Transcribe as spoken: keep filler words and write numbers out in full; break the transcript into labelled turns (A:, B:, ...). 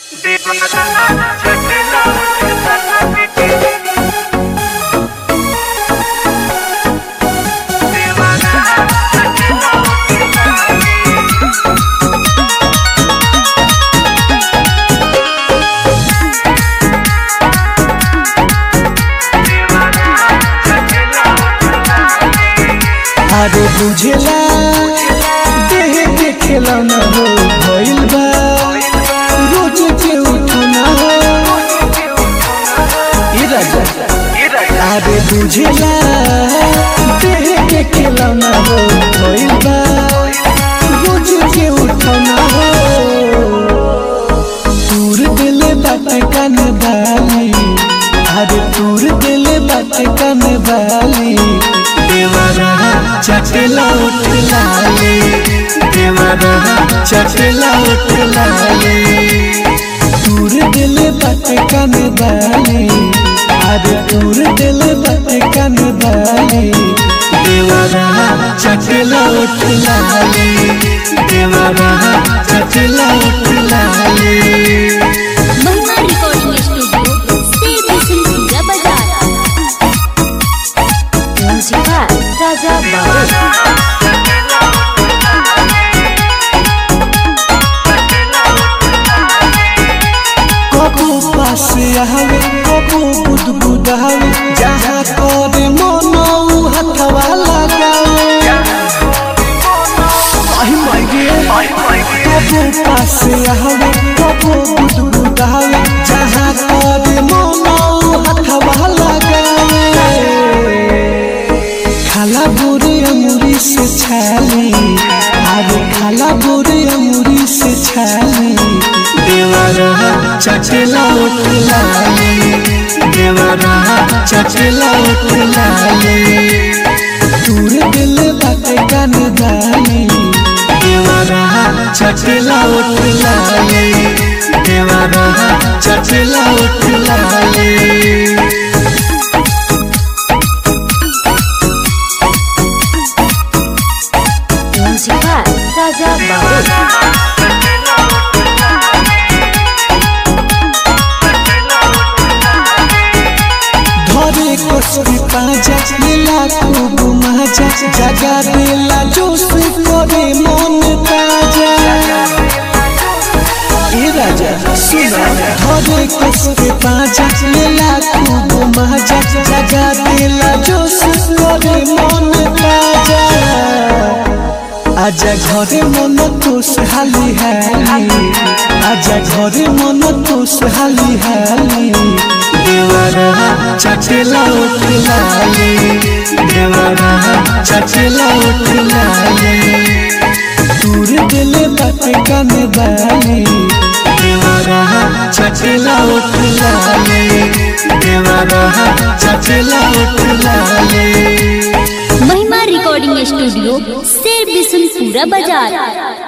A: अरे बुझेला देह के खिलौना हो भइल बा रोज के उठना हो ई राजा। अरे बुझेला देह के खिलौना हो भइल बा रोज के उठना हो। तूर दिल बात कान बाली, अरे तूर दिल बात कान बाली, देवारा चटला उठ लाले, देवारा चटला उठ लाले। तूर दिल बात कान बाली, अरे तूर दिल बात कान बाली, देवारा चटला उठ लाले, देवारा चटला उठ लाले।
B: महिमा रिकॉर्डिंग स्टूडियो से बाजार राजा बाबू।
A: कबू पास आवे कबू बुद बुदावे, जहाँ करे मनो हथवा लगावे। कबू पास आवे कबू बुद बुदावे, जहाँ करे मनो हथवा लगावे। खाला बोरे अमूरी से छाली, अरे खाला बोरे अमूरी से छाली, देवारा चटला उठ लाले, देवारा चटला उठ लाले। तूर दिल बात कान बाली, देवारा चटला उठ लाले, देवारा चटला उठ लाले।
B: राजा बाबू।
A: धरे कसरी पाजा लीला खूब मजा, जगा देला जोश करे मन ताजा। ए राजा सुना, धरे कसरी पाजा लीला खूब मजा, जगा देला जोश करे मन ताजा। आजा घरे मन खुशहाली हाली, आजा घरे मन खुशहाली हाली, देवारा चटला उठ लाले, देवारा चटला उठ लाले। तूर दिल बात कान बाली, देवारा चटला उठ लाले, देवारा चटला उठ लाले।
B: महिमा रिकॉर्डिंग स्टूडियो से बाजार।